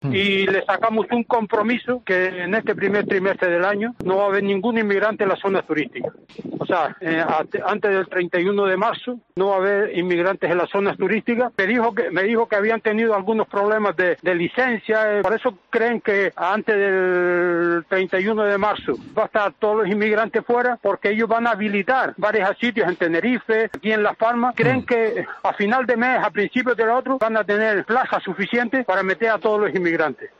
y le sacamos un compromiso que en este primer trimestre del año no va a haber ningún inmigrante en las zonas turísticas. O sea, antes del 31 de marzo no va a haber inmigrantes en las zonas turísticas. Me dijo que habían tenido algunos problemas de licencia, por eso creen que antes del 31 de marzo va a estar todos los inmigrantes fuera, porque ellos van a habilitar varios sitios en Tenerife, aquí en Las Palmas. Creen que a final de mes, a principios del otro, van a tener plazas suficientes para meter a todos los inmigrantes.